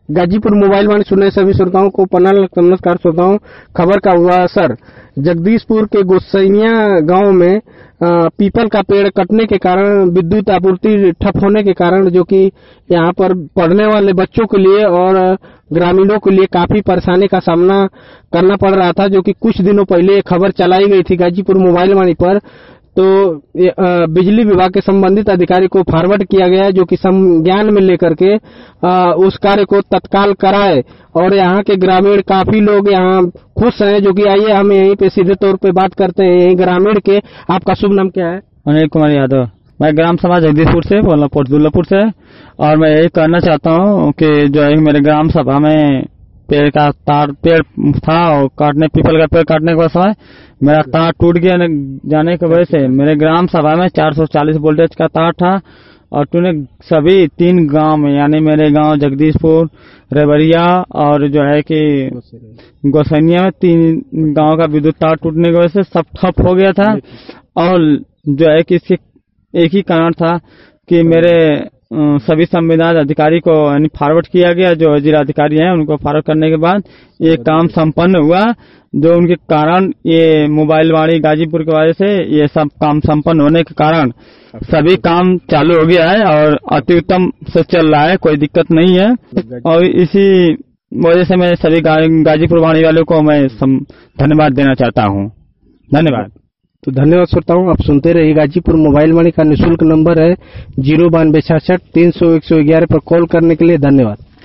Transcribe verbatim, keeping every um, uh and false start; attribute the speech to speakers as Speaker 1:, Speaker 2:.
Speaker 1: Ghazipur mobile वाणी सुनने सभी श्रोताओं को प्रणाम नमस्कार। श्रोताओं, खबर का हुआ असर। जगदीशपुर के गोसैनिया गांव में आ, पीपल का पेड़ कटने के कारण विद्युत आपूर्ति ठप होने के कारण जो कि यहां पर पढ़ने वाले बच्चों के लिए और ग्रामीणों के लिए काफी परेशानी का सामना करना पड़ रहा था, जो कि कुछ दिनों पहले ये खबर चलाई गई थी गाजीपुर मोबाइल वाणी पर। तो बिजली विभाग के संबंधित अधिकारी को फॉरवर्ड किया गया है, जो कि संज्ञान में लेकर के आ, उस कार्य को तत्काल कराए। और यहाँ के ग्रामीण काफी लोग यहाँ खुश हैं, जो कि आइए हम यहीं पे सीधे तौर पे बात करते हैं यहीं ग्रामीण के। आपका शुभ नाम क्या है?
Speaker 2: अनिल कुमार यादव। मैं ग्राम सभा जगदीशपुर से बोलना दुल्लापुर से, और मैं यही कहना चाहता हूँ कि जो है मेरे ग्राम सभा में पेड़ का तार पेड़ था और काटने पीपल का पेड़ काटने के समय मेरा तार टूट गया जाने की वजह से मेरे ग्राम सभा में चार सौ चालीस वोल्टेज का तार था और टूटने सभी तीन गांव में, यानी मेरे गांव जगदीशपुर, रेवरिया और जो है कि गोसैनिया में तीन गांव का विद्युत तार टूटने की वजह से सब ठप हो गया था। और जो है कि इसके एक ही कारण था कि मेरे सभी संविधान अधिकारी को यानी फॉरवर्ड किया गया, जो जिलाधिकारी हैं उनको फॉरवर्ड करने के बाद ये काम संपन्न हुआ, जो उनके कारण ये मोबाइल वाणी गाजीपुर की वजह से ये सब काम संपन्न होने के कारण सभी काम चालू हो गया है और अति उत्तम से चल रहा है, कोई दिक्कत नहीं है। और इसी वजह से मैं सभी गाजीपुर वाणी वालों को मैं धन्यवाद देना चाहता हूँ। धन्यवाद।
Speaker 1: तो धन्यवाद श्रोताओं, आप सुनते रहिए। गाजीपुर मोबाइल वाणी का निःशुल्क नंबर है जीरो बानवे छाछठ तीन सौ एक सौ ग्यारह पर कॉल करने के लिए धन्यवाद।